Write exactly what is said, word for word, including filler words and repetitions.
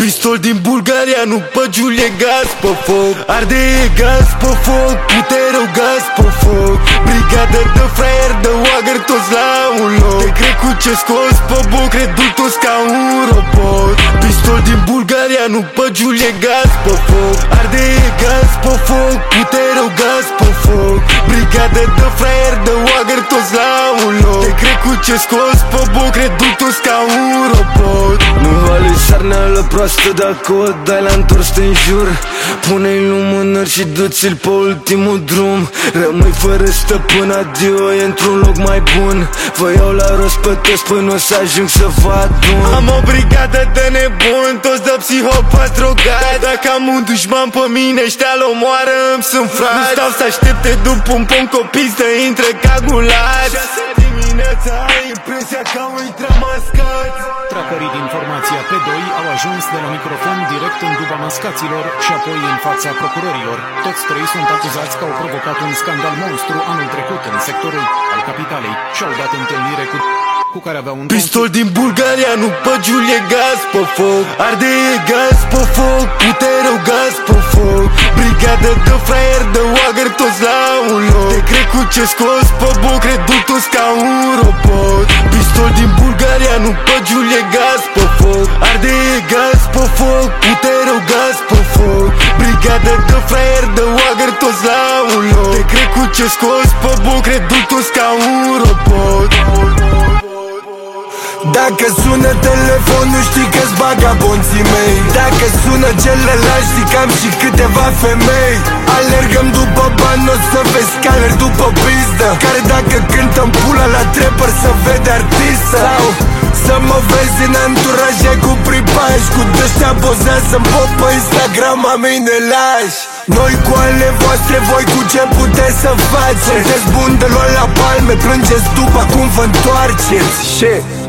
Pistol din Bulgaria, nu păgiul, e gaz pe foc. Arde e gaz pe foc, putereu gaz pe foc. Brigadă de fraier, de oagăr, toți la un loc. Te cred cu ce scos pe boc, redul toți ca un robot. Pistol din Bulgaria, nu păgiul, e gaz pe foc. Arde e gaz pe foc, putereu gaz pe foc. Brigadă de fraier, de oagăr, toți la un loc. Te cred cu ce scos pe boc, redul toți ca un robot. Nu vale sarneală proastă dacă o dai la întors în jur. Pune-i lumânări și du-ți-l pe ultimul drum. Rămâi fără stăpân, adio, e într-un loc mai bun. Vă iau la rost pe toți până o să ajung să vă adun. Am o brigadă de nebuni, toți de psihopați drogați. Dacă am un dușman pe mine, ăștia-l omoară, îmi sunt frați. Nu stau să aștepte după un pom copii să intre ca gulați. Șase dimineața ai impresia că au intrat mascați. Tracării din formația P doi au ajuns de la microfon direct în duba mascaților și apoi în fața procurorilor. Toți trei sunt acuzați că au provocat un scandal monstru anul trecut în sectorul al capitalei și au dat întâlnire cu cu care avea un pistol din Bulgaria, nu păgiul, e gaz pe foc. Arde e gaz pe foc, putereu gaz pe foc. Brigadă de fraier, de oagăr, toți la un loc. Te cred cu ce scos pe boc, redul toți ca un robot. Pistol din Bulgaria, nu păgiul, e gaz pe foc. Arde e gaz pe foc, putereu gaz pe foc. Brigadă de fraier, de oagăr, toți la un loc. Te cred cu ce scos pe boc, redul toți ca un robot. Dacă sună telefonul, știi că-s vagabonții mei. Dacă sună celălalt, știi că am și câteva femei. Alergăm după bani, o să vezi că alerg după pizdă. Care dacă cântăm pula la trepăr, să vede artist. Sau să mă vezi în anturaje cu pripaj, cu dăștia pozează să-mi pot pe Instagram, a mine lași. Noi cu ale voastre, voi cu ce puteți să faceți? Sunteți buni de luat la palme, plângeți după cum vă întoarceți. Shit.